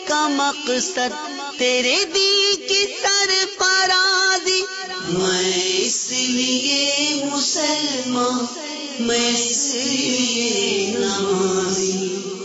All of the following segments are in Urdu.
کا مقصد تیرے دین کی سرفرازی، میں اس لیے مسلمان، میں اس لیے نمازی۔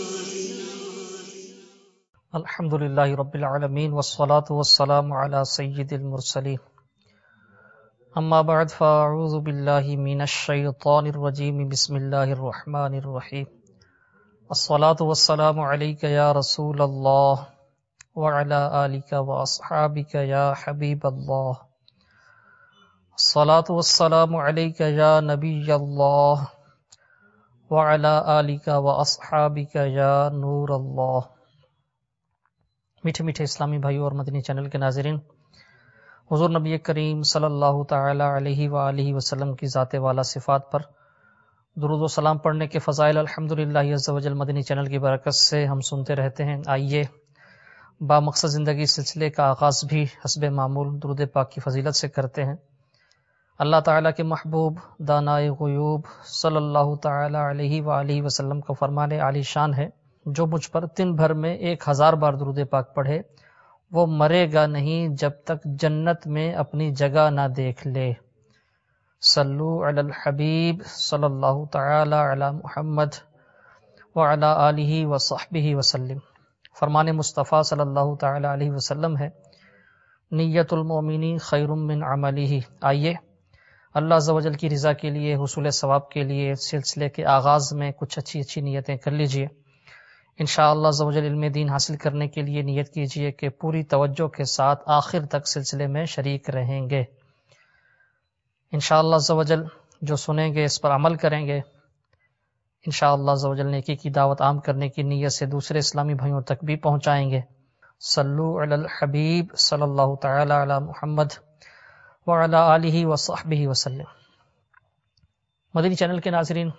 الحمدللہ رب العالمین والصلاة والسلام علی سید المرسلین، اما بعد فاعوذ باللہ من الشیطان الرجیم، بسم اللہ الرحمن الرحیم۔ الصلاة والسلام علیک یا رسول اللہ وعلی آلک واصحابک یا حبیب اللہ، الصلاة والسلام علیک یا نبی اللہ وعلی آلک واصحابک یا نور اللہ۔ میٹھے میٹھے اسلامی بھائیوں اور مدنی چینل کے ناظرین، حضور نبی کریم صلی اللہ تعالی علیہ وآلہ وسلم کی ذات والا صفات پر درود و سلام پڑھنے کے فضائل الحمدللہ عز و جل مدنی چینل کی برکت سے ہم سنتے رہتے ہیں۔ آئیے با مقصد زندگی سلسلے کا آغاز بھی حسب معمول درود پاک کی فضیلت سے کرتے ہیں۔ اللہ تعالیٰ کے محبوب دانائے غیوب صلی اللہ تعالی علیہ وآلہ وسلم کا فرمان عالی شان ہے، جو مجھ پر دن بھر میں 1000 بار درود پاک پڑھے وہ مرے گا نہیں جب تک جنت میں اپنی جگہ نہ دیکھ لے۔ صلو علی الحبیب صلی اللہ تعالی علی محمد وعلی آلہ وصحبہ وسلم۔ فرمان مصطفیٰ صلی اللہ تعالی علیہ وسلم ہے، نیت المؤمن خیر من عملہ۔ آئیے اللہ عز و جل کی رضا کے لیے، حصول ثواب کے لیے سلسلے کے آغاز میں کچھ اچھی نیتیں کر لیجئے۔ انشاءاللہ عز و جل علم دین حاصل کرنے کے لیے نیت کیجئے کہ پوری توجہ کے ساتھ آخر تک سلسلے میں شریک رہیں گے۔ انشاءاللہ عز و جل جو سنیں گے اس پر عمل کریں گے، انشاءاللہ عز و جل نیکی کی دعوت عام کرنے کی نیت سے دوسرے اسلامی بھائیوں تک بھی پہنچائیں گے۔ صلو علی الحبیب صلی اللہ تعالی علی محمد وعلی آلہ وصحبہ وسلم۔ مدنی چینل کے ناظرین،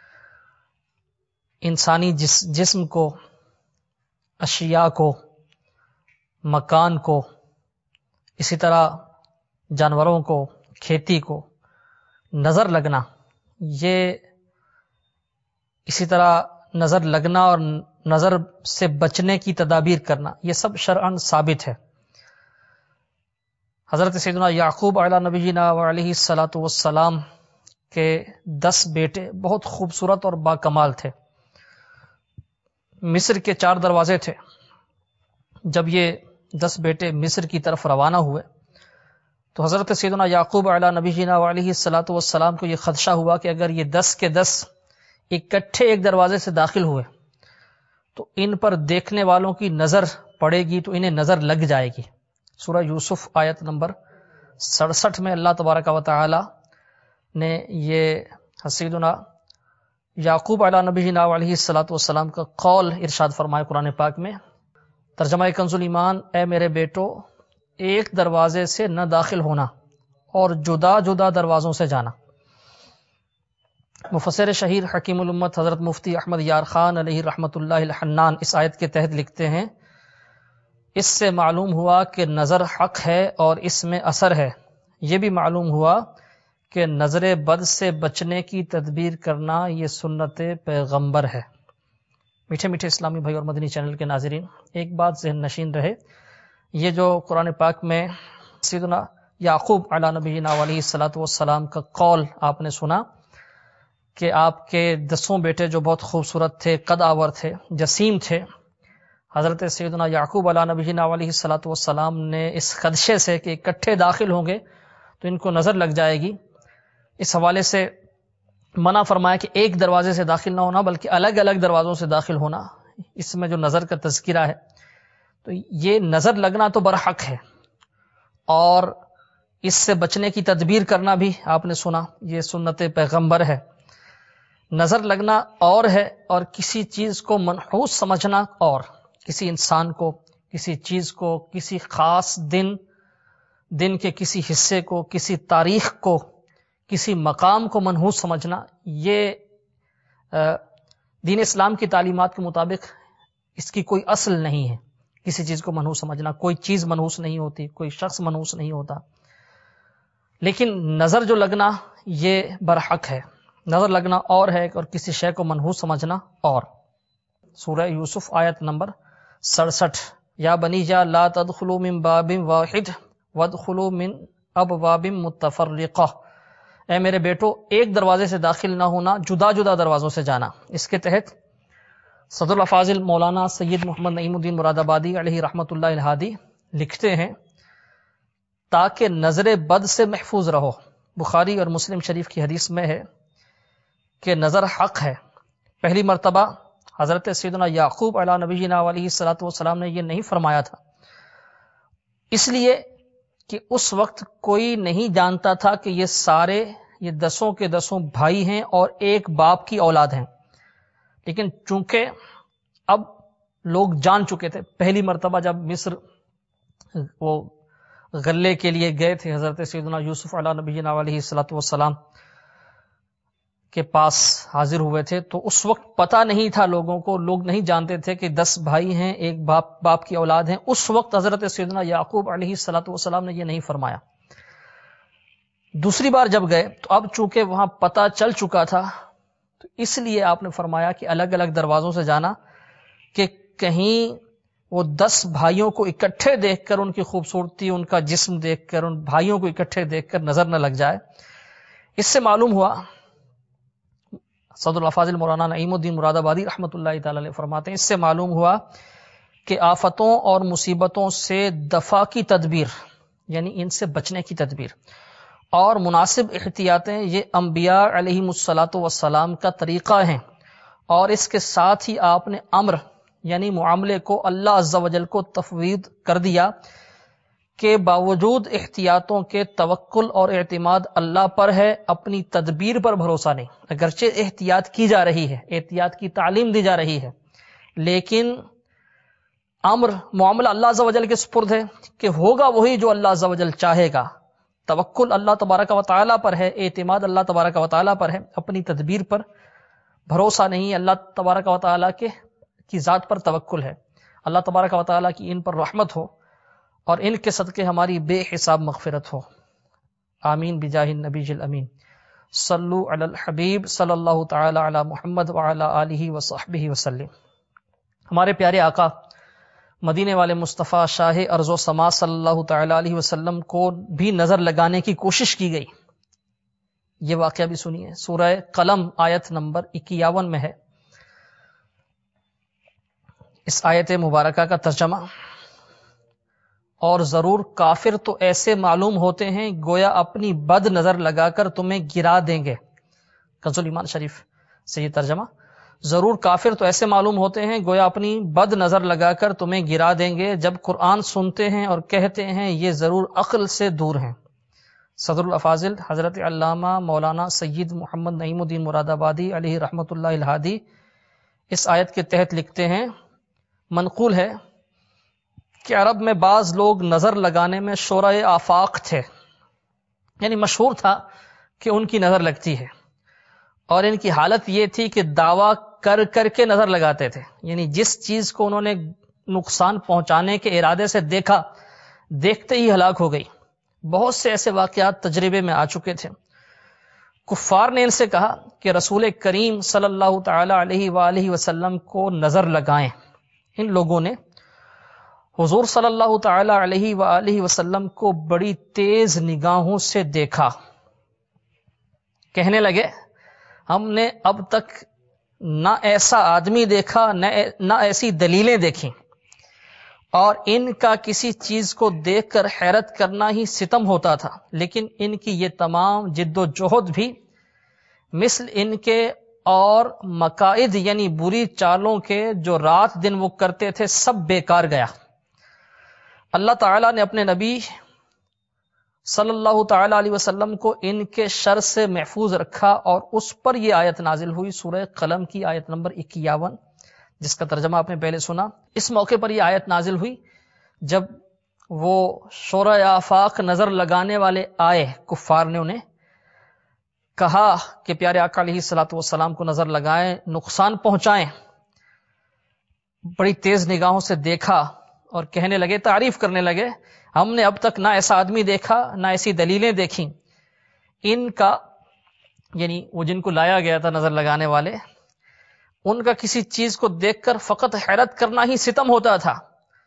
انسانی جسم کو، اشیاء کو، مکان کو، اسی طرح جانوروں کو، کھیتی کو نظر لگنا، یہ اسی طرح نظر لگنا اور نظر سے بچنے کی تدابیر کرنا، یہ سب شرعاً ثابت ہے۔ حضرت سیدنا یعقوب علی نبینا وعلیہ الصلاۃ والسلام کے 10 بیٹے بہت خوبصورت اور باکمال تھے۔ مصر کے 4 دروازے تھے۔ جب یہ 10 بیٹے مصر کی طرف روانہ ہوئے تو حضرت سیدنا یعقوب علی نبینا وعلیہ الصلاۃ والسلام کو یہ خدشہ ہوا کہ اگر یہ 10 کے 10 اکٹھے ایک دروازے سے داخل ہوئے تو ان پر دیکھنے والوں کی نظر پڑے گی تو انہیں نظر لگ جائے گی۔ سورہ یوسف آیت نمبر 67 میں اللہ تبارک و تعالی نے یہ سیدنا یعقوب علی نبینا علیہ الصلاۃ والسلام کا قول ارشاد فرمائے قرآن پاک میں۔ ترجمہ کنز الایمان: اے میرے بیٹو، ایک دروازے سے نہ داخل ہونا اور جدا جدا دروازوں سے جانا۔ مفسر شہیر حکیم الامت حضرت مفتی احمد یار خان علیہ رحمۃ اللہ الحنان اس آیت کے تحت لکھتے ہیں، اس سے معلوم ہوا کہ نظر حق ہے اور اس میں اثر ہے۔ یہ بھی معلوم ہوا کہ نظر بد سے بچنے کی تدبیر کرنا یہ سنت پیغمبر ہے۔ میٹھے میٹھے اسلامی بھائی اور مدنی چینل کے ناظرین، ایک بات ذہن نشین رہے، یہ جو قرآن پاک میں سیدنا یعقوب علی نبینا علیہ الصلاۃ والسلام کا قول آپ نے سنا کہ آپ کے 10 بیٹے جو بہت خوبصورت تھے، قد آور تھے، جسیم تھے، حضرت سیدنا یعقوب علی نبینا علیہ الصلاۃ والسلام نے اس خدشے سے کہ اکٹھے داخل ہوں گے تو ان کو نظر لگ جائے گی، اس حوالے سے منع فرمایا کہ ایک دروازے سے داخل نہ ہونا بلکہ الگ الگ دروازوں سے داخل ہونا۔ اس میں جو نظر کا تذکرہ ہے تو یہ نظر لگنا تو برحق ہے، اور اس سے بچنے کی تدبیر کرنا بھی آپ نے سنا، یہ سنت پیغمبر ہے۔ نظر لگنا اور ہے، اور کسی چیز کو منحوس سمجھنا اور، کسی انسان کو، کسی چیز کو، کسی خاص دن کے کسی حصے کو، کسی تاریخ کو، کسی مقام کو منحوس سمجھنا، یہ دین اسلام کی تعلیمات کے مطابق اس کی کوئی اصل نہیں ہے۔ کسی چیز کو منحوس سمجھنا، کوئی چیز منحوس نہیں ہوتی، کوئی شخص منحوس نہیں ہوتا، لیکن نظر جو لگنا یہ برحق ہے۔ نظر لگنا اور ہے اور کسی شے کو منحوس سمجھنا اور۔ سورہ یوسف آیت نمبر 67 یا بنی جا لا تدخلوا من باب واحد وادخلوا من ابواب متفرقہ، اے میرے بیٹو ایک دروازے سے داخل نہ ہونا، جدا جدا دروازوں سے جانا۔ اس کے تحت صدر الافاضل مولانا سید محمد نعیم الدین مراد آبادی علیہ رحمۃ اللہ الہادی لکھتے ہیں تاکہ نظر بد سے محفوظ رہو۔ بخاری اور مسلم شریف کی حدیث میں ہے کہ نظر حق ہے۔ پہلی مرتبہ حضرت سیدنا یعقوب علیہ نبینا علیہ الصلوۃ والسلام نے یہ نہیں فرمایا تھا، اس لیے کہ اس وقت کوئی نہیں جانتا تھا کہ یہ دسوں کے دسوں بھائی ہیں اور ایک باپ کی اولاد ہیں، لیکن چونکہ اب لوگ جان چکے تھے۔ پہلی مرتبہ جب مصر وہ غلے کے لیے گئے تھے، حضرت سیدنا یوسف علیہ نبینا علیہ الصلوۃ والسلام کے پاس حاضر ہوئے تھے، تو اس وقت پتہ نہیں تھا لوگوں کو، لوگ نہیں جانتے تھے کہ 10 بھائی ہیں، ایک باپ کی اولاد ہیں۔ اس وقت حضرت سیدنا یعقوب علیہ الصلوۃ والسلام نے یہ نہیں فرمایا۔ دوسری بار جب گئے تو اب چونکہ وہاں پتہ چل چکا تھا، تو اس لیے آپ نے فرمایا کہ الگ الگ دروازوں سے جانا، کہ کہیں وہ 10 بھائیوں کو اکٹھے دیکھ کر ان کی خوبصورتی، ان کا جسم دیکھ کر، ان بھائیوں کو اکٹھے دیکھ کر نظر نہ لگ جائے۔ اس سے معلوم ہوا، صدر الافاضل مولانا نعیم الدین مراد آبادی رحمۃ اللہ تعالی علیہ فرماتے ہیں، اس سے معلوم ہوا کہ آفتوں اور مصیبتوں سے دفع کی تدبیر، یعنی ان سے بچنے کی تدبیر اور مناسب احتیاطیں، یہ انبیاء علیہم الصلاۃ والسلام کا طریقہ ہیں، اور اس کے ساتھ ہی آپ نے امر یعنی معاملے کو اللہ عز و جل کو تفویض کر دیا کہ باوجود احتیاطوں کے توکل اور اعتماد اللہ پر ہے، اپنی تدبیر پر بھروسہ نہیں۔ اگرچہ احتیاط کی جا رہی ہے، احتیاط کی تعلیم دی جا رہی ہے، لیکن امر معاملہ اللہ عز و جل کے سپرد ہے کہ ہوگا وہی جو اللہ عز و جل چاہے گا۔ توکل اللہ تبارک و تعالیٰ پر ہے، اعتماد اللہ تبارک و تعالیٰ پر ہے، اپنی تدبیر پر بھروسہ نہیں۔ اللہ تبارک و تعالیٰ کی ذات پر توکل ہے۔ اللہ تبارک و تعالیٰ کی ان پر رحمت ہو اور ان کے صدقے ہماری بے حساب مغفرت ہو، آمین بجاہ النبی الامین۔ صلو علی الحبیب صلی اللہ تعالی علی محمد وعلی آلہ وصحبہ وسلم۔ ہمارے پیارے آقا مدینے والے مصطفیٰ شاہ ارض و سما صلی اللہ تعالی علیہ وسلم کو بھی نظر لگانے کی کوشش کی گئی۔ یہ واقعہ بھی سنیے، سورہ قلم آیت نمبر 51 میں ہے۔ اس آیت مبارکہ کا ترجمہ: اور ضرور کافر تو ایسے معلوم ہوتے ہیں گویا اپنی بد نظر لگا کر تمہیں گرا دیں گے۔ کنز الایمان شریف سے یہ ترجمہ: ضرور کافر تو ایسے معلوم ہوتے ہیں گویا اپنی بد نظر لگا کر تمہیں گرا دیں گے، جب قرآن سنتے ہیں اور کہتے ہیں یہ ضرور عقل سے دور ہیں۔ صدر الافاضل حضرت علامہ مولانا سید محمد نعیم الدین مراد آبادی علیہ رحمۃ اللہ الہادی اس آیت کے تحت لکھتے ہیں، منقول ہے کہ عرب میں بعض لوگ نظر لگانے میں شورائے آفاق تھے، یعنی مشہور تھا کہ ان کی نظر لگتی ہے، اور ان کی حالت یہ تھی کہ دعویٰ کر کر کے نظر لگاتے تھے، یعنی جس چیز کو انہوں نے نقصان پہنچانے کے ارادے سے دیکھا، دیکھتے ہی ہلاک ہو گئی۔ بہت سے ایسے واقعات تجربے میں آ چکے تھے۔ کفار نے ان سے کہا کہ رسول کریم صلی اللہ تعالی علیہ وآلہ وسلم کو نظر لگائیں۔ ان لوگوں نے حضور صلی اللہ تعالی علیہ وآلہ وسلم کو بڑی تیز نگاہوں سے دیکھا، کہنے لگے ہم نے اب تک نہ ایسا آدمی دیکھا نہ ایسی دلیلیں دیکھیں، اور ان کا کسی چیز کو دیکھ کر حیرت کرنا ہی ستم ہوتا تھا، لیکن ان کی یہ تمام جد و جہد بھی مثل ان کے اور مقاعد یعنی بری چالوں کے جو رات دن وہ کرتے تھے سب بیکار گیا۔ اللہ تعالیٰ نے اپنے نبی صلی اللہ تعالی علیہ وسلم کو ان کے شر سے محفوظ رکھا، اور اس پر یہ آیت نازل ہوئی، سورہ قلم کی آیت نمبر 51، جس کا ترجمہ آپ نے پہلے سنا۔ اس موقع پر یہ آیت نازل ہوئی جب وہ شورائے آفاق نظر لگانے والے آئے، کفار نے انہیں کہا کہ پیارے آقا علیہ الصلوۃ والسلام کو نظر لگائیں، نقصان پہنچائیں۔ بڑی تیز نگاہوں سے دیکھا اور کہنے لگے، تعریف کرنے لگے، ہم نے اب تک نہ ایسا آدمی دیکھا نہ ایسی دلیلیں دیکھیں۔ ان کا یعنی وہ جن کو لایا گیا تھا نظر لگانے والے، ان کا کسی چیز کو دیکھ کر فقط حیرت کرنا ہی ستم ہوتا تھا۔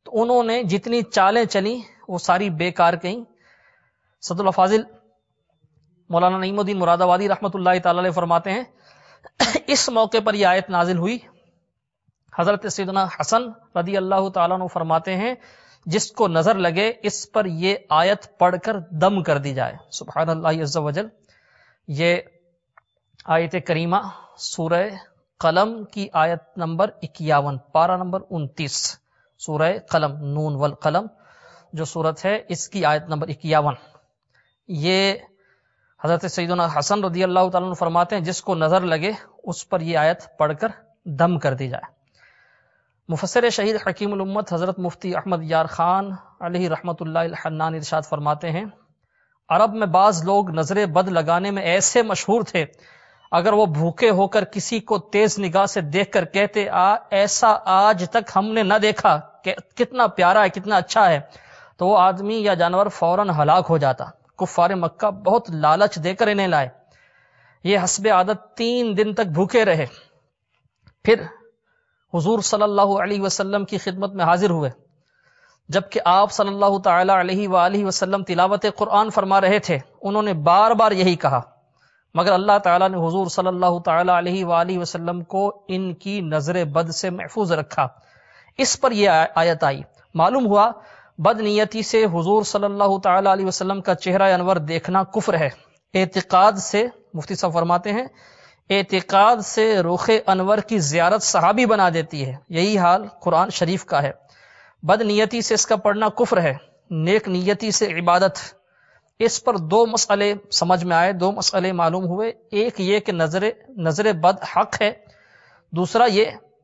تو انہوں نے جتنی چالیں چلی وہ ساری بیکار گئیں۔ صد الافاضل مولانا نعیم الدین مراد آبادی رحمۃ اللہ تعالی علیہ فرماتے ہیں اس موقع پر یہ آیت نازل ہوئی۔ حضرت سیدنا حسن رضی اللہ تعالیٰ عنہ فرماتے ہیں جس کو نظر لگے اس پر یہ آیت پڑھ کر دم کر دی جائے۔ سبحان اللہ عز و جل۔ یہ آیت کریمہ سورہ قلم کی آیت نمبر 51، پارہ نمبر 29، سورہ قلم نون والقلم جو سورت ہے اس کی آیت نمبر 51۔ یہ حضرت سیدنا حسن رضی اللہ تعالیٰ عنہ فرماتے ہیں جس کو نظر لگے اس پر یہ آیت پڑھ کر دم کر دی جائے۔ مفسر شہید حکیم الامت حضرت مفتی احمد یار خان علیہ رحمۃ اللہ الحنان ارشاد فرماتے ہیں عرب میں بعض لوگ نظر بد لگانے میں ایسے مشہور تھے، اگر وہ بھوکے ہو کر کسی کو تیز نگاہ سے دیکھ کر کہتے ایسا آج تک ہم نے نہ دیکھا، کتنا پیارا ہے، کتنا اچھا ہے، تو وہ آدمی یا جانور فوراً ہلاک ہو جاتا۔ کفار مکہ بہت لالچ دے کر انہیں لائے۔ یہ حسب عادت 3 دن تک بھوکے رہے، پھر حضور صلی اللہ علیہ وسلم کی خدمت میں حاضر ہوئے۔ جبکہ آپ صلی اللہ تعالی علیہ وآلہ وسلم تلاوت قرآن فرما رہے تھے، انہوں نے بار بار یہی کہا، مگر اللہ تعالیٰ نے حضور صلی اللہ تعالی علیہ وآلہ وسلم کو ان کی نظر بد سے محفوظ رکھا۔ اس پر یہ آیت آئی۔ معلوم ہوا بد نیتی سے حضور صلی اللہ تعالی علیہ وسلم کا چہرہ انور دیکھنا کفر ہے۔ اعتقاد سے، مفتی صاحب فرماتے ہیں، اعتقاد سے رخ انور کی زیارت صحابی بنا دیتی ہے۔ یہی حال قرآن شریف کا ہے۔ بد نیتی سے اس کا پڑھنا کفر ہے، نیک نیتی سے عبادت۔ اس پر 2 مسئلے سمجھ میں آئے، 2 مسئلے معلوم ہوئے۔ ایک یہ کہ نظر بد حق ہے، دوسرا یہ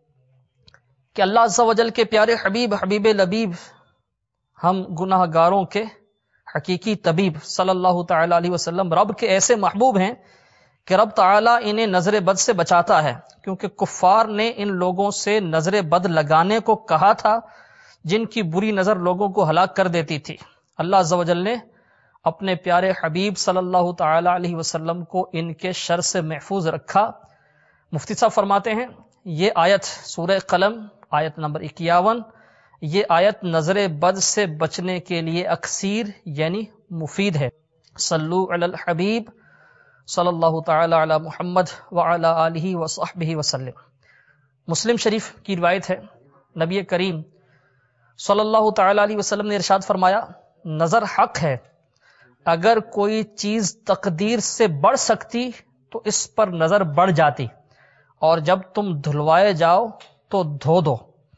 کہ اللہ عز و جل کے پیارے حبیب لبیب، ہم گناہ گاروں کے حقیقی طبیب صلی اللہ تعالی علیہ وسلم رب کے ایسے محبوب ہیں کہ رب تعالیٰ انہیں نظر بد سے بچاتا ہے، کیونکہ کفار نے ان لوگوں سے نظر بد لگانے کو کہا تھا جن کی بری نظر لوگوں کو ہلاک کر دیتی تھی۔ اللہ عز و جل نے اپنے پیارے حبیب صلی اللہ تعالی علیہ وسلم کو ان کے شر سے محفوظ رکھا۔ مفتی صاحب فرماتے ہیں یہ آیت سورہ قلم آیت نمبر 51، یہ آیت نظر بد سے بچنے کے لیے اکثیر یعنی مفید ہے۔ صلو علی الحبیب صلی اللہ تعالی علی محمد وعلی آلہ وصحبہ وسلم۔ مسلم شریف کی روایت ہے، نبی کریم صلی اللہ تعالی علیہ وسلم نے ارشاد فرمایا نظر حق ہے، اگر کوئی چیز تقدیر سے بڑھ سکتی تو اس پر نظر بڑھ جاتی، اور جب تم دھلوائے جاؤ تو دھو دو۔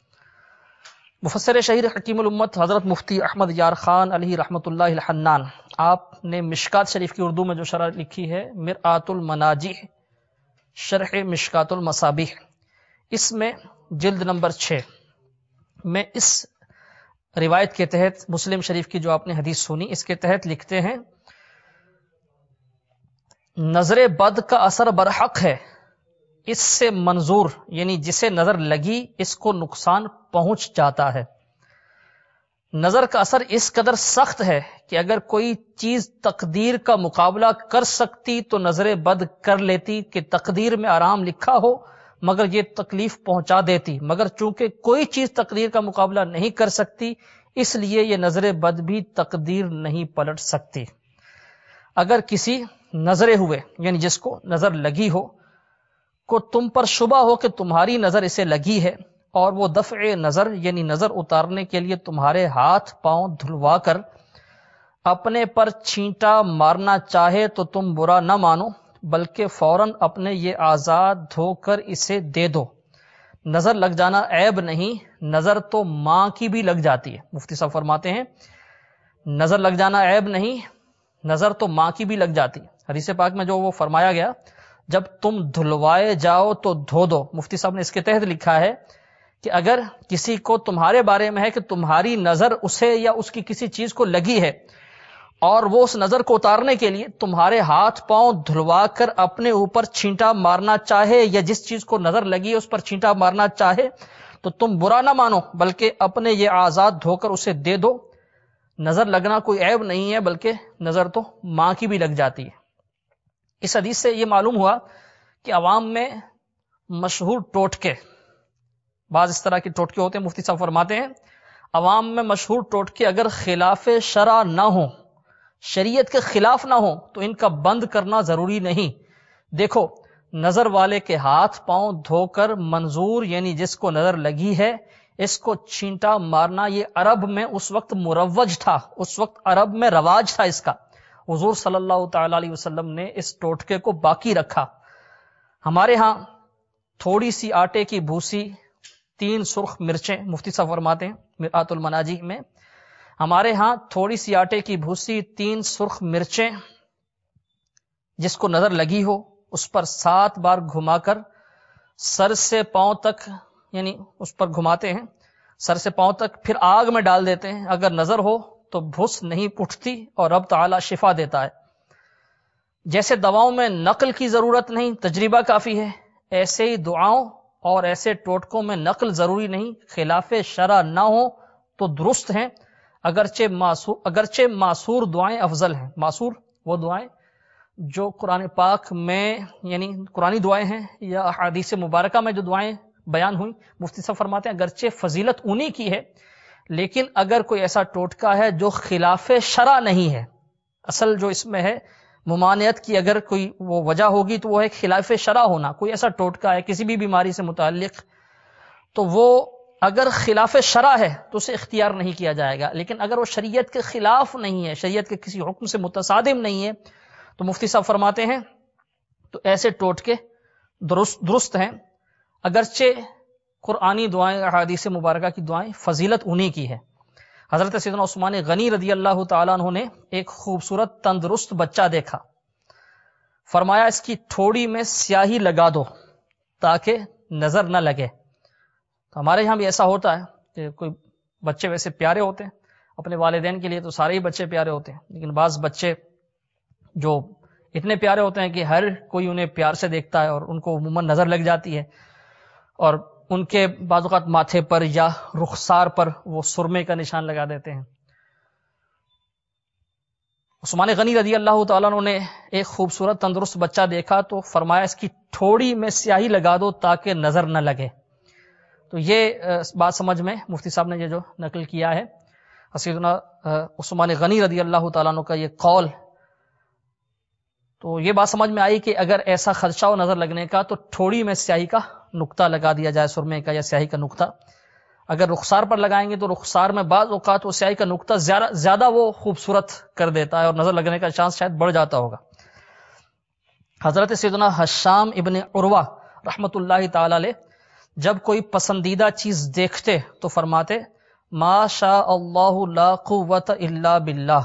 مفسر شہید حکیم الامت حضرت مفتی احمد یار خان علیہ رحمۃ اللہ الحنان، آپ نے مشکات شریف کی اردو میں جو شرح لکھی ہے مرآت المناجح شرح مشکات المصابیح، اس میں جلد نمبر 6 میں اس روایت کے تحت مسلم شریف کی جو آپ نے حدیث سنی اس کے تحت لکھتے ہیں نظر بد کا اثر برحق ہے، اس سے منظور یعنی جسے نظر لگی اس کو نقصان پہنچ جاتا ہے۔ نظر کا اثر اس قدر سخت ہے کہ اگر کوئی چیز تقدیر کا مقابلہ کر سکتی تو نظر بد کر لیتی کہ تقدیر میں آرام لکھا ہو مگر یہ تکلیف پہنچا دیتی، مگر چونکہ کوئی چیز تقدیر کا مقابلہ نہیں کر سکتی اس لیے یہ نظر بد بھی تقدیر نہیں پلٹ سکتی۔ اگر کسی نظرے ہوئے یعنی جس کو نظر لگی ہو کو تم پر شبہ ہو کہ تمہاری نظر اسے لگی ہے اور وہ دفع نظر یعنی نظر اتارنے کے لیے تمہارے ہاتھ پاؤں دھلوا کر اپنے پر چھینٹا مارنا چاہے تو تم برا نہ مانو بلکہ فوراً اپنے یہ آزاد دھو کر اسے دے دو۔ نظر لگ جانا عیب نہیں، نظر تو ماں کی بھی لگ جاتی ہے۔ مفتی صاحب فرماتے ہیں نظر لگ جانا عیب نہیں، نظر تو ماں کی بھی لگ جاتی۔ حدیث پاک میں جو وہ فرمایا گیا جب تم دھلوائے جاؤ تو دھو دو، مفتی صاحب نے اس کے تحت لکھا ہے کہ اگر کسی کو تمہارے بارے میں ہے کہ تمہاری نظر اسے یا اس کی کسی چیز کو لگی ہے اور وہ اس نظر کو اتارنے کے لیے تمہارے ہاتھ پاؤں دھلوا کر اپنے اوپر چھینٹا مارنا چاہے یا جس چیز کو نظر لگی ہے اس پر چھینٹا مارنا چاہے تو تم برا نہ مانو بلکہ اپنے یہ آزاد دھو کر اسے دے دو۔ نظر لگنا کوئی عیب نہیں ہے بلکہ نظر تو ماں کی بھی لگ جاتی ہے۔ اس حدیث سے یہ معلوم ہوا کہ عوام میں مشہور ٹوٹکے، بعض اس طرح کے ٹوٹکے ہوتے ہیں، مفتی صاحب فرماتے ہیں عوام میں مشہور ٹوٹکے اگر خلاف شرع نہ ہو، شریعت کے خلاف نہ ہو، تو ان کا بند کرنا ضروری نہیں۔ دیکھو، نظر والے کے ہاتھ پاؤں دھو کر منظور یعنی جس کو نظر لگی ہے اس کو چھینٹا مارنا، یہ عرب میں اس وقت مروج تھا، اس وقت عرب میں رواج تھا اس کا۔ حضور صلی اللہ تعالی علیہ وسلم نے اس ٹوٹکے کو باقی رکھا۔ ہمارے ہاں تھوڑی سی آٹے کی بھوسی، 3 سرخ مرچیں، مفتی صاحب فرماتے ہیں مرآت المناجی میں، ہمارے ہاں تھوڑی سی آٹے کی بھوسی، 3 سرخ مرچیں، جس کو نظر لگی ہو اس پر 7 بار گھما کر سر سے پاؤں تک، یعنی اس پر گھماتے ہیں سر سے پاؤں تک، پھر آگ میں ڈال دیتے ہیں۔ اگر نظر ہو تو بھس نہیں اٹھتی اور رب تعالی شفا دیتا ہے۔ جیسے دواؤں میں نقل کی ضرورت نہیں، تجربہ کافی ہے، ایسے ہی دعاؤں اور ایسے ٹوٹکوں میں نقل ضروری نہیں، خلاف شرع نہ ہو تو درست ہیں، اگرچہ معصور دعائیں افضل ہیں۔ معصور وہ دعائیں جو قرآن پاک میں، یعنی قرآنی دعائیں ہیں یا احادیث مبارکہ میں جو دعائیں بیان ہوئی، مفتی صاحب فرماتے ہیں اگرچہ فضیلت انہی کی ہے، لیکن اگر کوئی ایسا ٹوٹکا ہے جو خلاف شرع نہیں ہے، اصل جو اس میں ہے ممانعت کی اگر کوئی وہ وجہ ہوگی تو وہ ہے خلاف شرع ہونا، کوئی ایسا ٹوٹکا ہے کسی بھی بیماری سے متعلق، تو وہ اگر خلاف شرع ہے تو اسے اختیار نہیں کیا جائے گا، لیکن اگر وہ شریعت کے خلاف نہیں ہے، شریعت کے کسی حکم سے متصادم نہیں ہے، تو مفتی صاحب فرماتے ہیں تو ایسے ٹوٹکے درست ہیں، اگرچہ قرآنی دعائیں، احادیث مبارکہ کی دعائیں فضیلت انہی کی ہے۔ حضرت سیدنا عثمان غنی رضی اللہ تعالیٰ عنہ نے ایک خوبصورت تندرست بچہ دیکھا، فرمایا اس کی ٹھوڑی میں سیاہی لگا دو تاکہ نظر نہ لگے۔ تو ہمارے یہاں بھی ایسا ہوتا ہے کہ کوئی بچے ویسے پیارے ہوتے ہیں، اپنے والدین کے لیے تو سارے ہی بچے پیارے ہوتے ہیں، لیکن بعض بچے جو اتنے پیارے ہوتے ہیں کہ ہر کوئی انہیں پیار سے دیکھتا ہے اور ان کو عموماً نظر لگ جاتی ہے، اور ان کے بعض اوقات ماتھے پر یا رخسار پر وہ سرمے کا نشان لگا دیتے ہیں۔ عثمان غنی رضی اللہ تعالیٰ عنہ نے ایک خوبصورت تندرست بچہ دیکھا تو فرمایا اس کی ٹھوڑی میں سیاہی لگا دو تاکہ نظر نہ لگے۔ تو یہ بات سمجھ میں مفتی صاحب نے یہ جو نقل کیا ہے سیدنا عثمان غنی رضی اللہ تعالیٰ عنہ کا یہ قول، تو یہ بات سمجھ میں آئی کہ اگر ایسا خدشہ ہو نظر لگنے کا تو ٹھوڑی میں سیاہی کا نقطہ لگا دیا جائے، سرمے کا یا سیاہی کا نقطہ۔ اگر رخسار پر لگائیں گے تو رخسار میں بعض اوقات وہ سیاہی کا نقطہ زیادہ وہ خوبصورت کر دیتا ہے اور نظر لگنے کا چانس شاید بڑھ جاتا ہوگا۔ حضرت سیدنا ہشام ابن عروہ رحمت اللہ تعالی علیہ جب کوئی پسندیدہ چیز دیکھتے تو فرماتے ما شاء اللہ لا قوت الا باللہ۔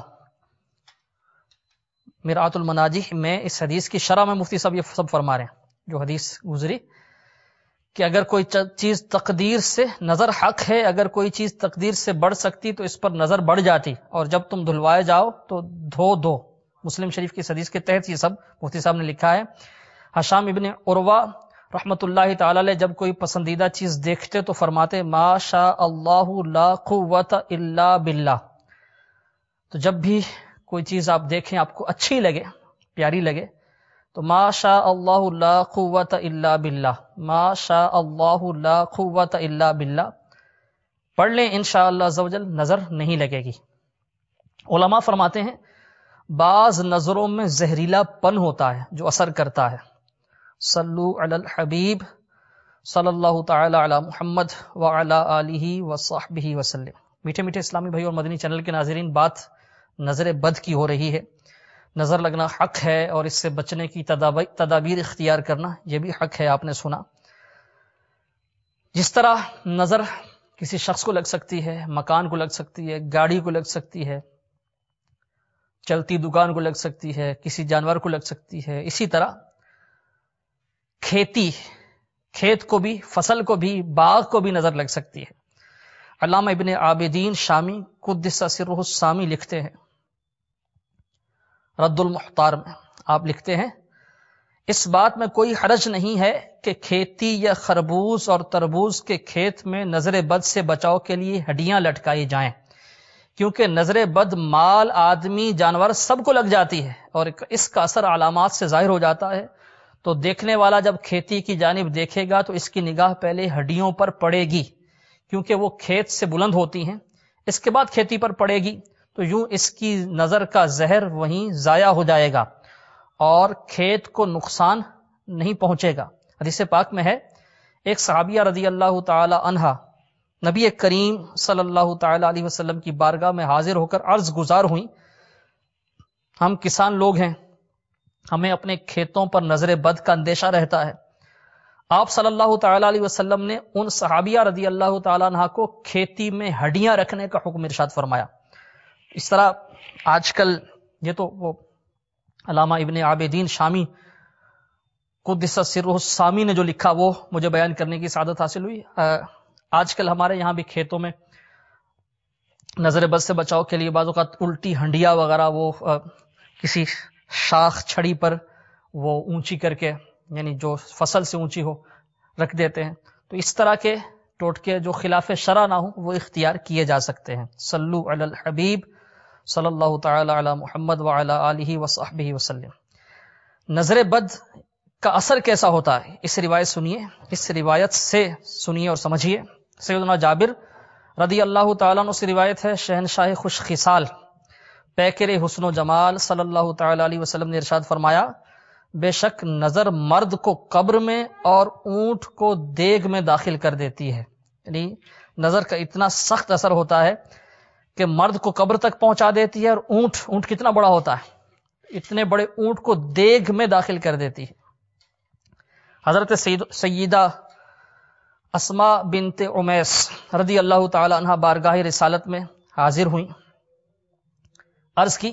مرآت المناجی میں اس حدیث کی شرح میں مفتی صاحب یہ سب فرما رہے ہیں جو حدیث گزری کہ اگر کوئی چیز تقدیر سے، نظر حق ہے، اگر کوئی چیز تقدیر سے بڑھ سکتی تو اس پر نظر بڑھ جاتی، اور جب تم دھلوائے جاؤ تو دھو دو۔ مسلم شریف کی حدیث کے تحت یہ سب مفتی صاحب نے لکھا ہے۔ ہشام ابن عروہ رحمت اللہ تعالی علیہ جب کوئی پسندیدہ چیز دیکھتے تو فرماتے ما شاء اللہ لا قوت الا باللہ۔ تو جب بھی کوئی چیز آپ دیکھیں آپ کو اچھی لگے، پیاری لگے، تو ما شاء اللہ لا قوت الا باللہ، ما شاء اللہ لا قوت الا باللہ پڑھ لیں، انشاءاللہ عز و جل نظر نہیں لگے گی۔ علماء فرماتے ہیں بعض نظروں میں زہریلا پن ہوتا ہے جو اثر کرتا ہے۔ صلو علی الحبیب صلی اللہ تعالی علی محمد وعلی آلہ وصحبہ وسلم۔ میٹھے میٹھے اسلامی بھائی اور مدنی چینل کے ناظرین، بات نظر بد کی ہو رہی ہے۔ نظر لگنا حق ہے اور اس سے بچنے کی تدابیر اختیار کرنا یہ بھی حق ہے، آپ نے سنا۔ جس طرح نظر کسی شخص کو لگ سکتی ہے، مکان کو لگ سکتی ہے، گاڑی کو لگ سکتی ہے، چلتی دکان کو لگ سکتی ہے، کسی جانور کو لگ سکتی ہے، اسی طرح کھیت کو بھی، فصل کو بھی، باغ کو بھی نظر لگ سکتی ہے۔ علامہ ابن عابدین شامی قدس سرہ السامی لکھتے ہیں رد المحتار میں، آپ لکھتے ہیں اس بات میں کوئی حرج نہیں ہے کہ کھیتی یا خربوز اور تربوز کے کھیت میں نظر بد سے بچاؤ کے لیے ہڈیاں لٹکائی جائیں، کیونکہ نظر بد مال، آدمی، جانور سب کو لگ جاتی ہے اور اس کا اثر علامات سے ظاہر ہو جاتا ہے۔ تو دیکھنے والا جب کھیتی کی جانب دیکھے گا تو اس کی نگاہ پہلے ہڈیوں پر پڑے گی، کیونکہ وہ کھیت سے بلند ہوتی ہیں، اس کے بعد کھیتی پر پڑے گی تو یوں اس کی نظر کا زہر وہیں ضائع ہو جائے گا اور کھیت کو نقصان نہیں پہنچے گا۔ حدیث پاک میں ہے ایک صحابیہ رضی اللہ تعالی عنہا نبی کریم صلی اللہ تعالی علیہ وسلم کی بارگاہ میں حاضر ہو کر عرض گزار ہوئیں، ہم کسان لوگ ہیں، ہمیں اپنے کھیتوں پر نظر بد کا اندیشہ رہتا ہے۔ آپ صلی اللہ تعالی علیہ وسلم نے ان صحابیہ رضی اللہ تعالی عنہ کو کھیتی میں ہڈیاں رکھنے کا حکم ارشاد فرمایا۔ اس طرح آج کل یہ تو وہ علامہ ابن عابدین شامی قدس سرہ السامی نے جو لکھا وہ مجھے بیان کرنے کی سعادت حاصل ہوئی۔ آج کل ہمارے یہاں بھی کھیتوں میں نظر بد سے بچاؤ کے لیے بعض اوقات الٹی ہنڈیا وغیرہ وہ کسی شاخ چھڑی پر وہ اونچی کر کے، یعنی جو فصل سے اونچی ہو، رکھ دیتے ہیں۔ تو اس طرح کے ٹوٹکے جو خلاف شرع نہ ہوں وہ اختیار کیے جا سکتے ہیں۔ صلو علی الحبیب صلی اللہ تعالی علی محمد وعلی آلہ وصحبہ وسلم۔ نظر بد کا اثر کیسا ہوتا ہے اس روایت سنیے، اس روایت سے سنیے اور سمجھیے۔ سیدنا جابر رضی اللہ تعالیٰ عنہ سے روایت ہے، شہنشاہ خوش خصال پیکر حسن و جمال صلی اللہ تعالی علیہ وسلم نے ارشاد فرمایا، بے شک نظر مرد کو قبر میں اور اونٹ کو دیگ میں داخل کر دیتی ہے۔ یعنی نظر کا اتنا سخت اثر ہوتا ہے کہ مرد کو قبر تک پہنچا دیتی ہے، اور اونٹ کتنا بڑا ہوتا ہے، اتنے بڑے اونٹ کو دیگ میں داخل کر دیتی ہے۔ حضرت سیدہ اسماء بنت عمیس رضی اللہ تعالی عنہ بارگاہ رسالت میں حاضر ہوئیں، عرض کی،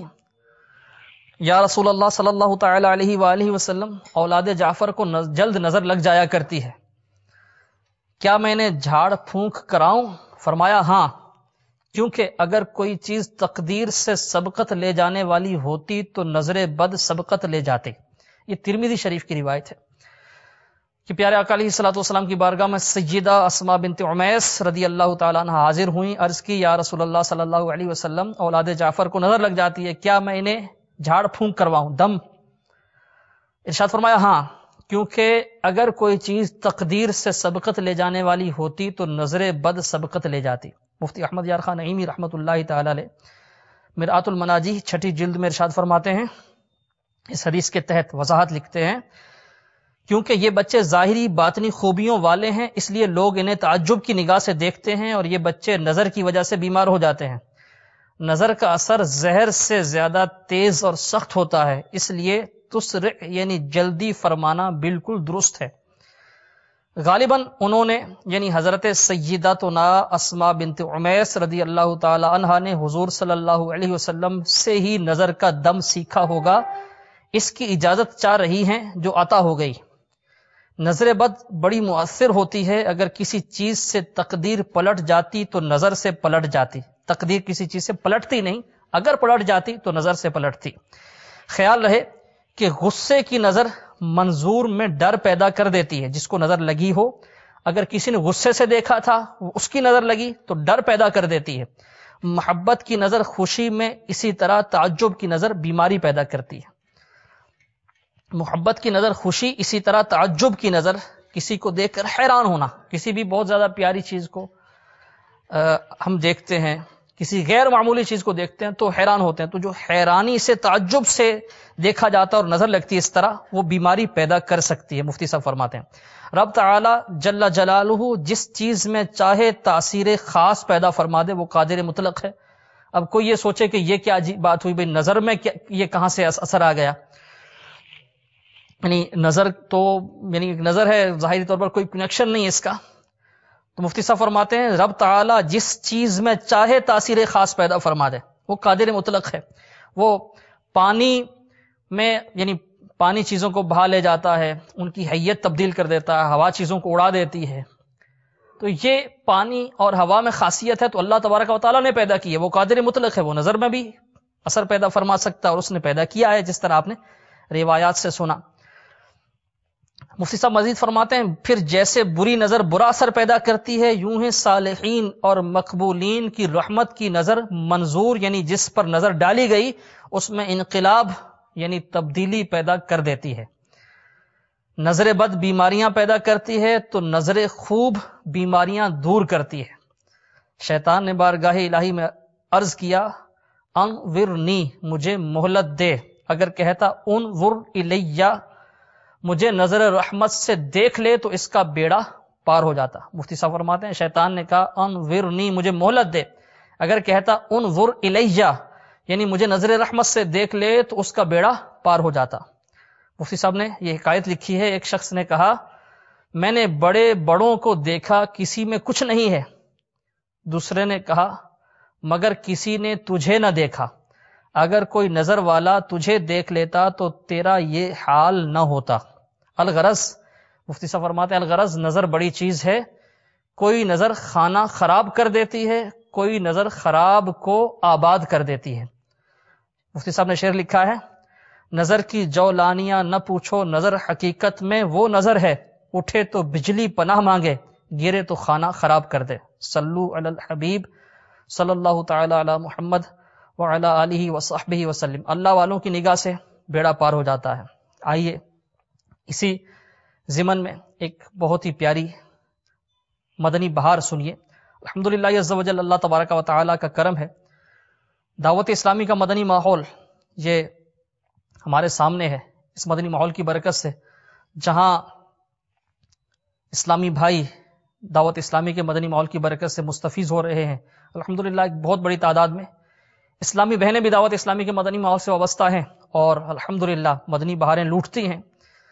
یا رسول اللہ صلی اللہ تعالی علیہ وآلہ وسلم، اولاد جعفر کو جلد نظر لگ جایا کرتی ہے، کیا میں نے جھاڑ پھونک کراؤں؟ فرمایا ہاں، کیونکہ اگر کوئی چیز تقدیر سے سبقت لے جانے والی ہوتی تو نظر بد سبقت لے جاتے۔ یہ ترمذی شریف کی روایت ہے کہ پیارے آقا علیہ الصلوۃ والسلام کی بارگاہ میں سیدہ اسماء بنت عمیس رضی اللہ تعالیٰ عنہ حاضر ہوئیں، عرض کی، یا رسول اللہ صلی اللہ علیہ وسلم، اولاد جعفر کو نظر لگ جاتی ہے، کیا میں انہیں جھاڑ پھونک کرواؤں، دم؟ ارشاد فرمایا ہاں، کیونکہ اگر کوئی چیز تقدیر سے سبقت لے جانے والی ہوتی تو نظر بد سبقت لے جاتی۔ مفتی احمد یار خان نعیمی رحمۃ اللہ تعالی علیہ مرآت المناجی چھٹی جلد میں ارشاد فرماتے ہیں، اس حدیث کے تحت وضاحت لکھتے ہیں، کیونکہ یہ بچے ظاہری باطنی خوبیوں والے ہیں، اس لیے لوگ انہیں تعجب کی نگاہ سے دیکھتے ہیں، اور یہ بچے نظر کی وجہ سے بیمار ہو جاتے ہیں۔ نظر کا اثر زہر سے زیادہ تیز اور سخت ہوتا ہے، اس لیے تسرع یعنی جلدی فرمانا بالکل درست ہے۔ غالباً انہوں نے یعنی حضرت سیدتنا اسماء بنت عمیس رضی اللہ تعالی عنہا نے حضور صلی اللہ علیہ وسلم سے ہی نظر کا دم سیکھا ہوگا، اس کی اجازت چاہ رہی ہیں جو عطا ہو گئی۔ نظر بد بڑی مؤثر ہوتی ہے، اگر کسی چیز سے تقدیر پلٹ جاتی تو نظر سے پلٹ جاتی۔ تقدیر کسی چیز سے پلٹتی نہیں، اگر پلٹ جاتی تو نظر سے پلٹتی۔ خیال رہے کہ غصے کی نظر منظور میں ڈر پیدا کر دیتی ہے، جس کو نظر لگی ہو، اگر کسی نے غصے سے دیکھا تھا اس کی نظر لگی تو ڈر پیدا کر دیتی ہے۔ محبت کی نظر خوشی میں، اسی طرح تعجب کی نظر بیماری پیدا کرتی ہے۔ محبت کی نظر خوشی، اسی طرح تعجب کی نظر کسی کو دیکھ کر حیران ہونا۔ کسی بھی بہت زیادہ پیاری چیز کو ہم دیکھتے ہیں، کسی غیر معمولی چیز کو دیکھتے ہیں تو حیران ہوتے ہیں، تو جو حیرانی سے تعجب سے دیکھا جاتا ہے اور نظر لگتی ہے اس طرح، وہ بیماری پیدا کر سکتی ہے۔ مفتی صاحب فرماتے ہیں رب تعالی جل جلالہ جس چیز میں چاہے تاثیر خاص پیدا فرما دے وہ قادر مطلق ہے۔ اب کوئی یہ سوچے کہ یہ کیا عجیب بات ہوئی، بھئی نظر میں یہ کہاں سے اثر آ گیا؟ یعنی نظر تو یعنی نظر ہے، ظاہری طور پر کوئی کنیکشن نہیں ہے اس کا۔ تو مفتی صاحب فرماتے ہیں رب تعالی جس چیز میں چاہے تاثیر خاص پیدا فرما دے وہ قادر مطلق ہے۔ وہ پانی میں یعنی پانی چیزوں کو بہا لے جاتا ہے، ان کی حیت تبدیل کر دیتا ہے، ہوا چیزوں کو اڑا دیتی ہے۔ تو یہ پانی اور ہوا میں خاصیت ہے تو اللہ تبارک و تعالیٰ نے پیدا کی ہے، وہ قادر مطلق ہے، وہ نظر میں بھی اثر پیدا فرما سکتا ہے، اور اس نے پیدا کیا ہے جس طرح آپ نے روایات سے سنا۔ مفتی صاحب مزید فرماتے ہیں پھر جیسے بری نظر برا اثر پیدا کرتی ہے، یوں ہی صالحین اور مقبولین کی رحمت کی نظر منظور یعنی جس پر نظر ڈالی گئی اس میں انقلاب یعنی تبدیلی پیدا کر دیتی ہے۔ نظر بد بیماریاں پیدا کرتی ہے تو نظر خوب بیماریاں دور کرتی ہے۔ شیطان نے بارگاہ الہی میں عرض کیا انظرنی، مجھے مہلت دے، اگر کہتا انظر الیہ، مجھے نظر رحمت سے دیکھ لے، تو اس کا بیڑا پار ہو جاتا۔ مفتی صاحب فرماتے ہیں شیطان نے کہا انظرنی، مجھے مہلت دے، اگر کہتا انظر الیہ یعنی مجھے نظر رحمت سے دیکھ لے تو اس کا بیڑا پار ہو جاتا۔ مفتی صاحب نے یہ حکایت لکھی ہے، ایک شخص نے کہا میں نے بڑے بڑوں کو دیکھا، کسی میں کچھ نہیں ہے۔ دوسرے نے کہا مگر کسی نے تجھے نہ دیکھا، اگر کوئی نظر والا تجھے دیکھ لیتا تو تیرا یہ حال نہ ہوتا۔ الغرض، مفتی صاحب فرماتے ہیں الغرض نظر بڑی چیز ہے، کوئی نظر خانہ خراب کر دیتی ہے، کوئی نظر خراب کو آباد کر دیتی ہے۔ مفتی صاحب نے شعر لکھا ہے نظر کی جولانیاں نہ پوچھو، نظر حقیقت میں وہ نظر ہے، اٹھے تو بجلی پناہ مانگے، گرے تو خانہ خراب کر دے۔ صلو علی الحبیب صلی اللہ تعالی علی محمد وعلی آلہ وصحبہ وسلم۔ اللہ والوں کی نگاہ سے بیڑا پار ہو جاتا ہے۔ آئیے اسی ضمن میں ایک بہت ہی پیاری مدنی بہار سنیے۔ الحمدللہ عز و جل، اللہ تبارک و تعالی کا کرم ہے، دعوت اسلامی کا مدنی ماحول یہ ہمارے سامنے ہے۔ اس مدنی ماحول کی برکت سے جہاں اسلامی بھائی دعوت اسلامی کے مدنی ماحول کی برکت سے مستفیض ہو رہے ہیں، الحمدللہ ایک بہت بڑی تعداد میں اسلامی بہنیں بھی دعوت اسلامی کے مدنی ماحول سے وابستہ ہیں اور الحمدللہ مدنی بہاریں لوٹتی ہیں۔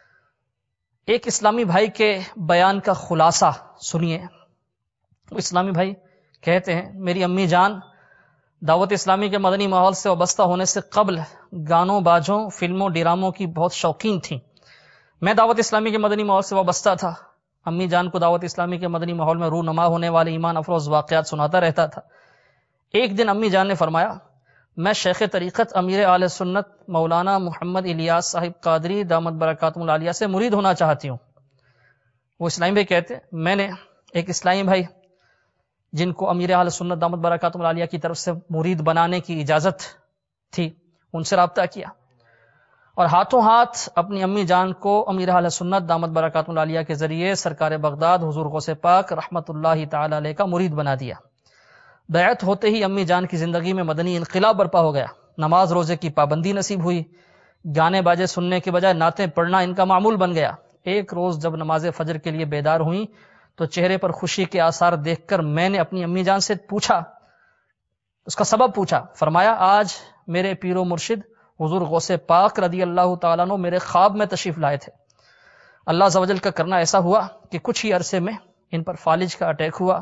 ایک اسلامی بھائی کے بیان کا خلاصہ سنیے۔ اسلامی بھائی کہتے ہیں میری امی جان دعوت اسلامی کے مدنی ماحول سے وابستہ ہونے سے قبل گانوں باجوں فلموں ڈراموں کی بہت شوقین تھیں۔ میں دعوت اسلامی کے مدنی ماحول سے وابستہ تھا، امی جان کو دعوت اسلامی کے مدنی ماحول میں رونما ہونے والے ایمان افروز واقعات سناتا رہتا تھا۔ ایک دن امی جان نے فرمایا میں شیخ طریقت امیر اہل سنت مولانا محمد الیاس صاحب قادری دامت برکاتہم العالیہ سے مرید ہونا چاہتی ہوں۔ وہ اسلامی بھائی کہتے میں نے ایک اسلامی بھائی جن کو امیر اہل سنت دامت برکاتہم العالیہ کی طرف سے مرید بنانے کی اجازت تھی ان سے رابطہ کیا اور ہاتھوں ہاتھ اپنی امی جان کو امیر اہل سنت دامت برکاتہم العالیہ کے ذریعے سرکار بغداد حضور غوث پاک رحمت اللہ تعالی علیہ کا مرید بنا دیا۔ بیعت ہوتے ہی امی جان کی زندگی میں مدنی انقلاب برپا ہو گیا، نماز روزے کی پابندی نصیب ہوئی، گانے باجے سننے کے بجائے نعتیں پڑھنا ان کا معمول بن گیا۔ ایک روز جب نماز فجر کے لیے بیدار ہوئیں تو چہرے پر خوشی کے آثار دیکھ کر میں نے اپنی امی جان سے پوچھا، اس کا سبب پوچھا۔ فرمایا آج میرے پیر و مرشد حضور غوث پاک رضی اللہ تعالیٰ عنہ میرے خواب میں تشریف لائے تھے۔ اللہ عز و جل کا کرنا ایسا ہوا کہ کچھ ہی عرصے میں ان پر فالج کا اٹیک ہوا۔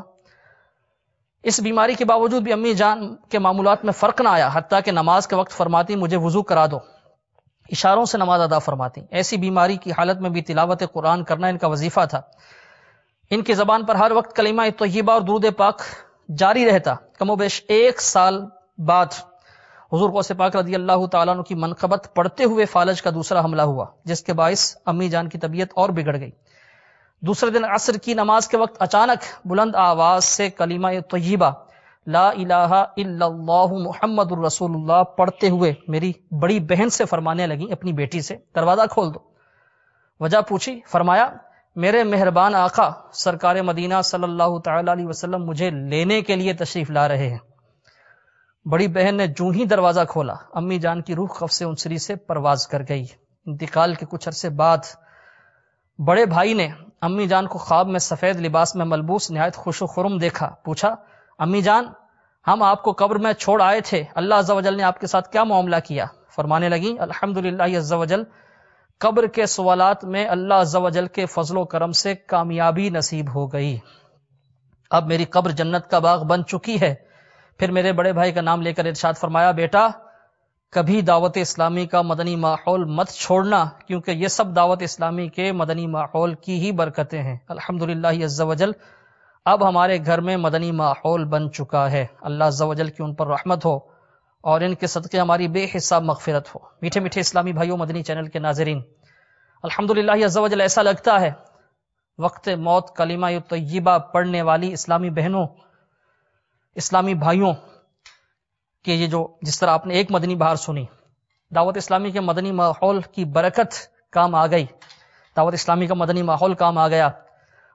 اس بیماری کے باوجود بھی امی جان کے معمولات میں فرق نہ آیا، حتیٰ کہ نماز کے وقت فرماتی مجھے وضو کرا دو، اشاروں سے نماز ادا فرماتی۔ ایسی بیماری کی حالت میں بھی تلاوت قرآن کرنا ان کا وظیفہ تھا۔ ان کی زبان پر ہر وقت کلمہ طیبہ اور درود پاک جاری رہتا۔ کم و بیش 1 سال بعد حضور غوث پاک رضی اللہ تعالیٰ عنہ کی منقبت پڑھتے ہوئے فالج کا دوسرا حملہ ہوا، جس کے باعث امی جان کی طبیعت اور بگڑ گئی۔ دوسرے دن عصر کی نماز کے وقت اچانک بلند آواز سے کلمہ طیبہ لا الہ الا اللہ محمد الرسول اللہ پڑھتے ہوئے میری بڑی بہن سے فرمانے لگی اپنی بیٹی سے دروازہ کھول دو۔ وجہ پوچھی، فرمایا میرے مہربان آقا سرکار مدینہ صلی اللہ تعالی علیہ وسلم مجھے لینے کے لیے تشریف لا رہے ہیں۔ بڑی بہن نے جوں ہی دروازہ کھولا امی جان کی روح قفس انصری سے پرواز کر گئی۔ انتقال کے کچھ عرصے بعد بڑے بھائی نے امی جان کو خواب میں سفید لباس میں ملبوس نہایت خوش و خرم دیکھا۔ پوچھا امی جان ہم آپ کو قبر میں چھوڑ آئے تھے، اللہ عز و جل نے آپ کے ساتھ کیا معاملہ کیا؟ فرمانے لگی الحمدللہ عز و جل، قبر کے سوالات میں اللہ عز و جل کے فضل و کرم سے کامیابی نصیب ہو گئی، اب میری قبر جنت کا باغ بن چکی ہے۔ پھر میرے بڑے بھائی کا نام لے کر ارشاد فرمایا بیٹا کبھی دعوت اسلامی کا مدنی ماحول مت چھوڑنا، کیونکہ یہ سب دعوت اسلامی کے مدنی ماحول کی ہی برکتیں ہیں۔ الحمدللہ عز و جل اب ہمارے گھر میں مدنی ماحول بن چکا ہے، اللہ عز و جل کی ان پر رحمت ہو اور ان کے صدقے ہماری بے حساب مغفرت ہو۔ میٹھے میٹھے اسلامی بھائیوں، مدنی چینل کے ناظرین، الحمدللہ عز و جل ایسا لگتا ہے وقت موت کلمہ طیبہ پڑھنے والی اسلامی بہنوں، اسلامی بھائیوں کہ یہ جو جس طرح آپ نے ایک مدنی بہار سنی، دعوت اسلامی کے مدنی ماحول کی برکت کام آ گئی، دعوت اسلامی کا مدنی ماحول کام آ گیا۔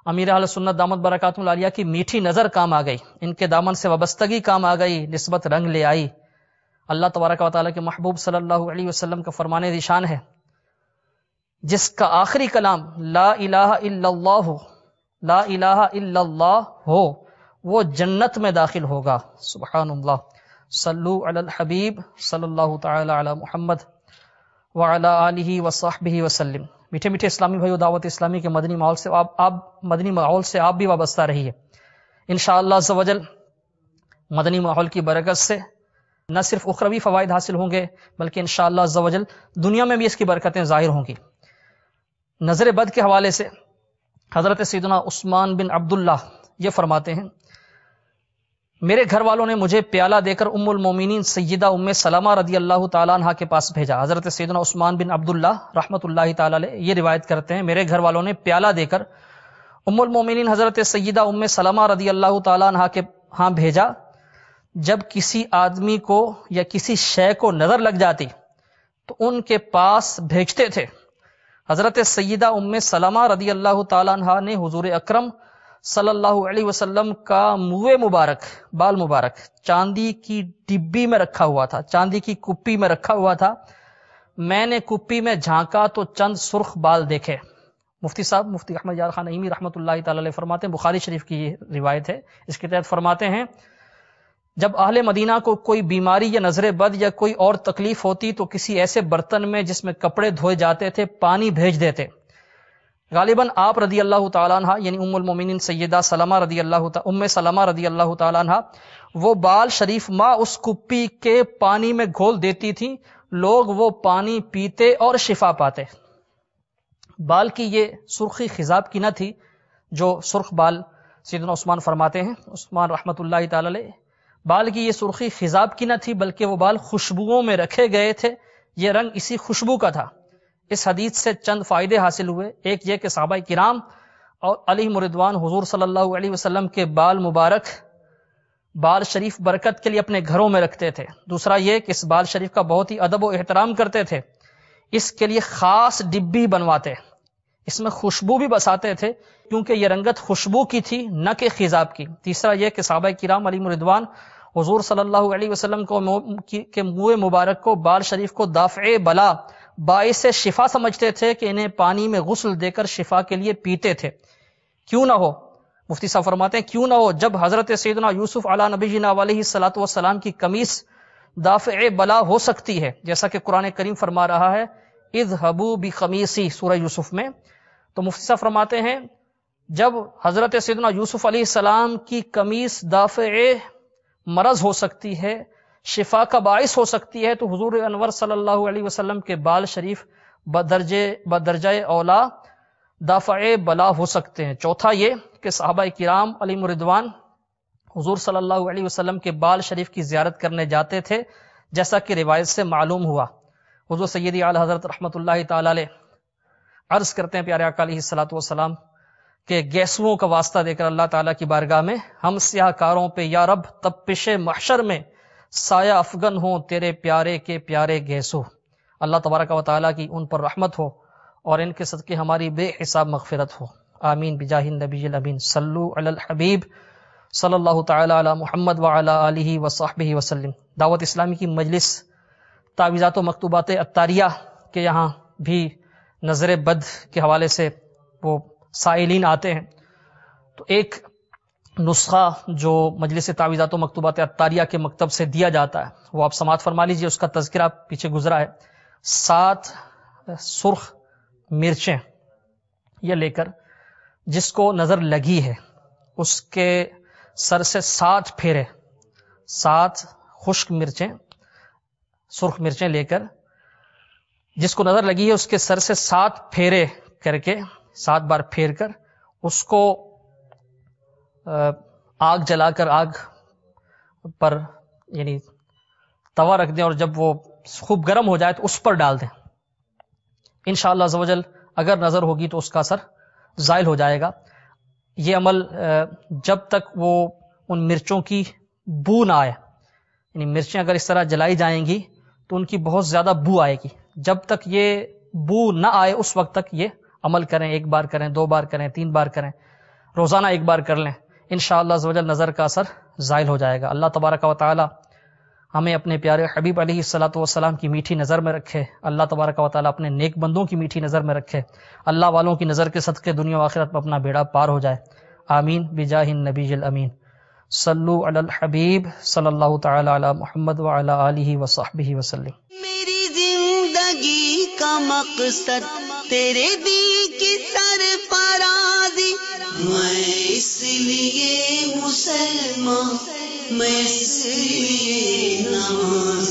امیر اہل سنت دامت برکاتہ العالیہ کی میٹھی نظر کام آ گئی، ان کے دامن سے وابستگی کام آ گئی، نسبت رنگ لے آئی۔ اللہ تبارک و تعالیٰ کے محبوب صلی اللہ علیہ وسلم کا فرمان ذیشان ہے، جس کا آخری کلام لا الہ الا اللہ، لا الہ الا اللہ ہو، وہ جنت میں داخل ہوگا۔ سبحان اللہ۔ صلو علی الحبیب صلی اللہ تعالی علی محمد وعلی آلہ وصحبہ وسلم۔ میٹھے میٹھے اسلامی بھائیو، دعوت اسلامی کے مدنی ماحول سے آپ بھی وابستہ رہیے۔ انشاءاللہ عز و جل مدنی ماحول کی برکت سے نہ صرف اخروی فوائد حاصل ہوں گے، بلکہ انشاءاللہ عز و جل دنیا میں بھی اس کی برکتیں ظاہر ہوں گی۔ نظر بد کے حوالے سے حضرت سیدنا عثمان بن عبداللہ یہ فرماتے ہیں، میرے گھر والوں نے مجھے پیالہ دے کر ام المومنین سیدہ ام سلمہ رضی اللہ تعالیٰ عنہ کے پاس بھیجا۔ حضرت سیدنا عثمان بن عبداللہ رحمۃ اللہ تعالیٰ علیہ یہ روایت کرتے ہیں، میرے گھر والوں نے پیالہ دے کر ام المومنین حضرت سیدہ ام سلمہ رضی اللہ تعالیٰ عنہ کے ہاں بھیجا۔ جب کسی آدمی کو یا کسی شے کو نظر لگ جاتی تو ان کے پاس بھیجتے تھے۔ حضرت سیدہ ام سلمہ رضی اللہ تعالیٰ عنہ نے حضور اکرم صلی اللہ علیہ وسلم کا منہ مبارک، بال مبارک چاندی کی ڈبی میں رکھا ہوا تھا، چاندی کی کپی میں رکھا ہوا تھا۔ میں نے کپی میں جھانکا تو چند سرخ بال دیکھے۔ مفتی صاحب مفتی احمد یار خان نعیمی رحمۃ اللہ تعالی علیہ فرماتے ہیں، بخاری شریف کی یہ روایت ہے، اس کے تحت فرماتے ہیں جب اہل مدینہ کو کوئی بیماری یا نظر بد یا کوئی اور تکلیف ہوتی تو کسی ایسے برتن میں جس میں کپڑے دھوئے جاتے تھے پانی بھیج دیتے۔ غالباً آپ رضی اللہ تعالیٰ عنہ یعنی ام المومنین سیدہ سلمہ رضی اللہ تعالیٰ عنہ وہ بال شریف ماں اس کپی کے پانی میں گھول دیتی تھی، لوگ وہ پانی پیتے اور شفا پاتے۔ بال کی یہ سرخی خضاب کی نہ تھی جو سرخ بال سیدنا عثمان فرماتے ہیں، عثمان رحمت اللہ تعالی علیہ، بال کی یہ سرخی خضاب کی نہ تھی بلکہ وہ بال خوشبوؤں میں رکھے گئے تھے، یہ رنگ اسی خوشبو کا تھا۔ اس حدیث سے چند فائدے حاصل ہوئے، ایک یہ کہ صحابہ کرام اور علیہم رضوان حضور صلی اللہ علیہ وسلم کے بال مبارک بال شریف برکت کے لیے اپنے گھروں میں رکھتے تھے۔ دوسرا یہ کہ اس بال شریف کا بہت ہی ادب و احترام کرتے تھے، اس کے لیے خاص ڈبی بنواتے، اس میں خوشبو بھی بساتے تھے کیونکہ یہ رنگت خوشبو کی تھی نہ کہ خضاب کی۔ تیسرا یہ کہ صحابہ کرام علیہم رضوان حضور صلی اللہ علیہ وسلم کے منہ مبارک کو بال شریف کو دافع بلا باعث شفا سمجھتے تھے کہ انہیں پانی میں غسل دے کر شفا کے لیے پیتے تھے۔ کیوں نہ ہو، مفتی صاحب فرماتے ہیں کیوں نہ ہو جب حضرت سیدنا یوسف علی نبینا علیہ الصلوۃ والسلام کی قمیص دافع بلا ہو سکتی ہے، جیسا کہ قرآن کریم فرما رہا ہے اذهبوا بقمیصی سورہ یوسف میں، تو مفتی صاحب فرماتے ہیں جب حضرت سیدنا یوسف علیہ السلام کی قمیص دافع مرض ہو سکتی ہے، شفا کا باعث ہو سکتی ہے، تو حضور انور صلی اللہ علیہ وسلم کے بال شریف بدرجہ اولا دافع بلا ہو سکتے ہیں۔ چوتھا یہ کہ صحابہ کرام علیہم رضوان حضور صلی اللہ علیہ وسلم کے بال شریف کی زیارت کرنے جاتے تھے، جیسا کہ روایت سے معلوم ہوا۔ حضور سیدی اعلی حضرت رحمۃ اللہ تعالی علیہ عرض کرتے ہیں پیارے آقا علیہ الصلوۃ والسلام کہ گیسوؤں کا واسطہ دے کر اللہ تعالیٰ کی بارگاہ میں ہم سیاہ کاروں پہ یا رب تپش محشر میں سایہ افغن ہوں تیرے پیارے کے پیارے گیسو، اللہ تبارک و تعالیٰ کی ان پر رحمت ہو اور ان کے صدقے ہماری بے حساب مغفرت ہو، آمین بجاہ النبی الامین۔ صلو علی الحبیب صلی اللہ تعالی علی محمد وعلی آلہ وصحبہ وسلم۔ دعوت اسلامی کی مجلس تعویذات و مکتوبات عطاریہ کے یہاں بھی نظر بد کے حوالے سے وہ سائلین آتے ہیں، تو ایک نسخہ جو مجلس تعویذات و مکتوبات عطاریہ کے مکتب سے دیا جاتا ہے وہ آپ سماعت فرما لیجیے، اس کا تذکرہ پیچھے گزرا ہے۔ 7 سرخ مرچیں یہ لے کر جس کو نظر لگی ہے اس کے سر سے 7 پھیرے، 7 خشک مرچیں سرخ مرچیں لے کر جس کو نظر لگی ہے اس کے سر سے 7 پھیرے کر کے 7 بار پھیر کر اس کو آگ جلا کر آگ پر یعنی توا رکھ دیں اور جب وہ خوب گرم ہو جائے تو اس پر ڈال دیں۔ انشاءاللہ عز و جل اگر نظر ہوگی تو اس کا اثر زائل ہو جائے گا۔ یہ عمل جب تک وہ ان مرچوں کی بو نہ آئے، یعنی مرچیں اگر اس طرح جلائی جائیں گی تو ان کی بہت زیادہ بو آئے گی، جب تک یہ بو نہ آئے اس وقت تک یہ عمل کریں، 1 بار کریں، 2 بار کریں، 3 بار کریں۔ روزانہ ایک بار کر لیں، انشاءاللہ عز و جل نظر کا اثر زائل ہو جائے گا۔ اللہ تبارک و تعالی ہمیں اپنے پیارے حبیب علیہ الصلوۃ والسلام کی میٹھی نظر میں رکھے، اللہ تبارک و تعالی اپنے نیک بندوں کی میٹھی نظر میں رکھے، اللہ والوں کی نظر کے صدقے دنیا و آخرت میں اپنا بیڑا پار ہو جائے، آمین بجاہ النبی الامین۔ صلو علی الحبیب صلی اللہ تعالی علی محمد وعلی آلہ وصحبہ وسلم۔ میری زندگی کا مقصد تیرے دین کی سرفرازی، میں اس لیے مسلمان، میں اس لیے نماز